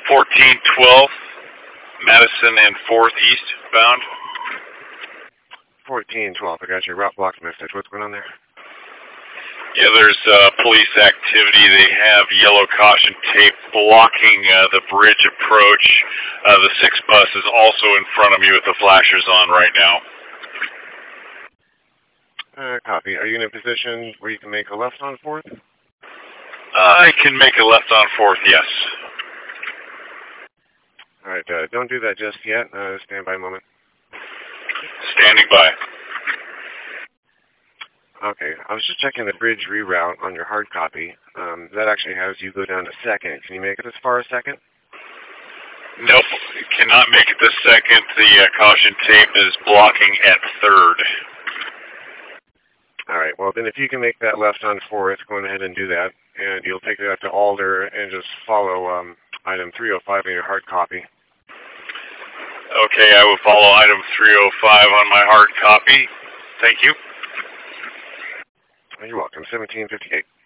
1412, Madison and 4th eastbound. 1412, I got your route block message. What's going on there? Yeah, there's police activity. They have yellow caution tape blocking the bridge approach. The 6 bus is also in front of me with the flashers on right now. Copy. Are you in a position where you can make a left on 4th? I can make a left on 4th, yes. All right, don't do that just yet. Stand by a moment. Standing by. Okay, I was just checking the bridge reroute on your hard copy. That actually has you go down to 2nd. Can you make it as far as 2nd? Nope, cannot make it to 2nd. The caution tape is blocking at 3rd. All right, well then if you can make that left on 4th, go ahead and do that. And you'll take that to Alder and just follow item 305 in your hard copy. Okay, I will follow item 305 on my hard copy. Thank you. You're welcome. 1758.